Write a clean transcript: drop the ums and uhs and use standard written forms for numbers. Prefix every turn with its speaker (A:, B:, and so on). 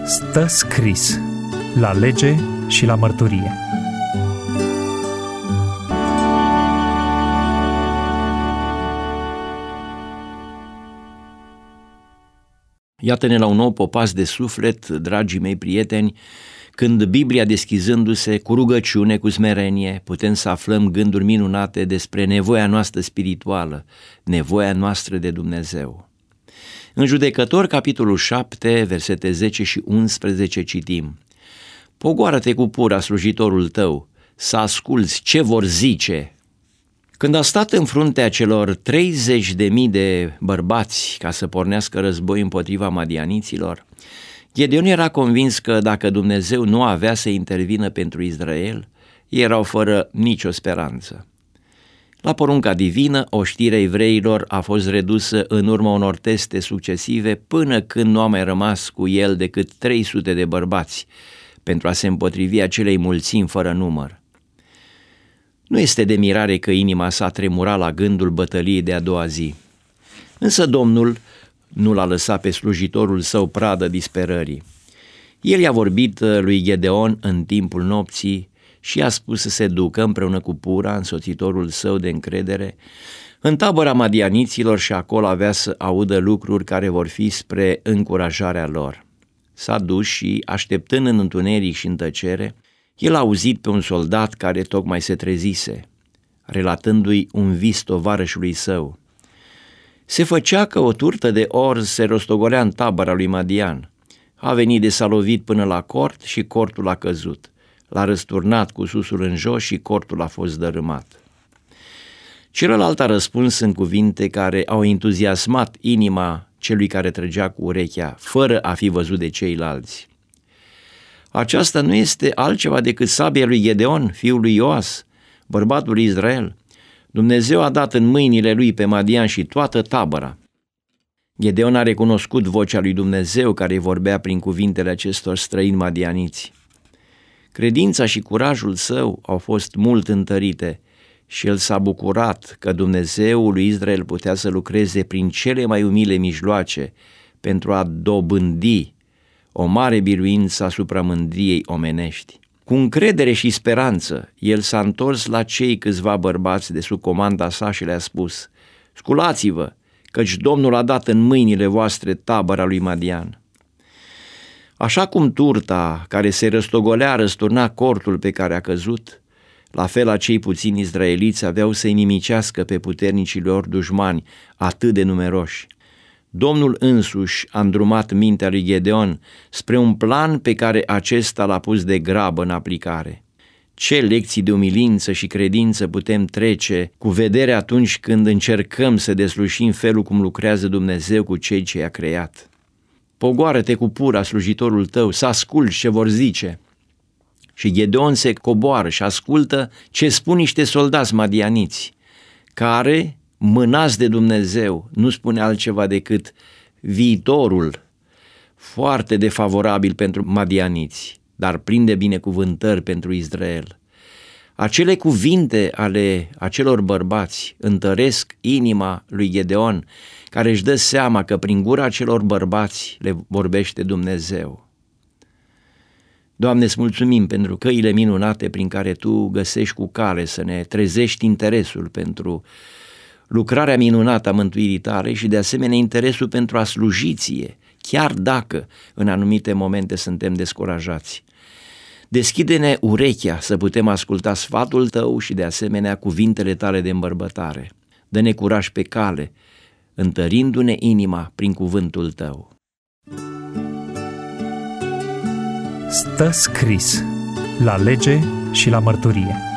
A: Stă scris la lege și la mărturie.
B: Iată-ne la un nou popas de suflet, dragii mei prieteni, când Biblia deschizându-se cu rugăciune, cu smerenie, putem să aflăm gânduri minunate despre nevoia noastră spirituală, nevoia noastră de Dumnezeu. În Judecători, capitolul 7, versete 10 și 11 citim: Pogoară-te cu pura slujitorul tău, să asculți ce vor zice. Când a stat în fruntea celor 30.000 de bărbați ca să pornească război împotriva madianiților, Gedeon era convins că dacă Dumnezeu nu avea să intervină pentru Israel, ei erau fără nicio speranță. La porunca divină, oștirea evreilor a fost redusă în urma unor teste succesive până când nu a mai rămas cu el decât 300 de bărbați pentru a se împotrivi acelei mulțimi fără număr. Nu este de mirare că inima sa tremura la gândul bătăliei de a doua zi. Însă Domnul nu l-a lăsat pe slujitorul său pradă disperării. El i-a vorbit lui Gedeon în timpul nopții și i-a spus să se ducă împreună cu Pura, însoțitorul său de încredere, în tabăra madianiților și acolo avea să audă lucruri care vor fi spre încurajarea lor. S-a dus și, așteptând în întuneric și în tăcere, el a auzit pe un soldat care tocmai se trezise, relatându-i un vis tovarășului său. Se făcea că o turtă de orz se rostogolea în tabăra lui Madian. A venit de s-a lovit până la cort și cortul a căzut. L-a răsturnat cu susul în jos și cortul a fost dărâmat. Celălalt a răspuns în cuvinte care au entuziasmat inima celui care trăgea cu urechea, fără a fi văzut de ceilalți. Aceasta nu este altceva decât sabia lui Gedeon, fiul lui Ioas, bărbatul lui Israel. Dumnezeu a dat în mâinile lui pe Madian și toată tabăra. Gedeon a recunoscut vocea lui Dumnezeu care îi vorbea prin cuvintele acestor străini madianiți. Credința și curajul său au fost mult întărite și el s-a bucurat că Dumnezeul lui Israel putea să lucreze prin cele mai umile mijloace pentru a dobândi o mare biruință asupra mândriei omenești. Cu încredere și speranță, el s-a întors la cei câțiva bărbați de sub comanda sa și le-a spus: Sculați-vă, căci Domnul a dat în mâinile voastre tabăra lui Madian. Așa cum turta care se răstogolea răsturna cortul pe care a căzut, la fel acei puțini izraeliți aveau să-i nimicească pe puternicii lor dușmani atât de numeroși. Domnul însuși a îndrumat mintea lui Gedeon spre un plan pe care acesta l-a pus de grabă în aplicare. Ce lecții de umilință și credință putem trece cu vedere atunci când încercăm să deslușim felul cum lucrează Dumnezeu cu cei ce i-a creat. Pogoară-te cu pura slujitorul tău, să asculți ce vor zice. Și Gedeon se coboară și ascultă ce spun niște soldați madianiți, care, mânați de Dumnezeu, nu spune altceva decât viitorul foarte defavorabil pentru madianiți, dar plin de binecuvântări pentru Israel. Acele cuvinte ale acelor bărbați întăresc inima lui Gedeon, care își dă seama că prin gura acelor bărbați le vorbește Dumnezeu. Doamne, îți mulțumim pentru căile minunate prin care Tu găsești cu cale să ne trezești interesul pentru lucrarea minunată a mântuirii Tale și de asemenea interesul pentru a sluji Ție, chiar dacă în anumite momente suntem descurajați. Deschide-ne urechea să putem asculta sfatul Tău și de asemenea cuvintele Tale de îmbărbătare. Dă-ne curaj pe cale, întărindu-ne inima prin cuvântul Tău.
A: Stă scris la lege și la mărturie.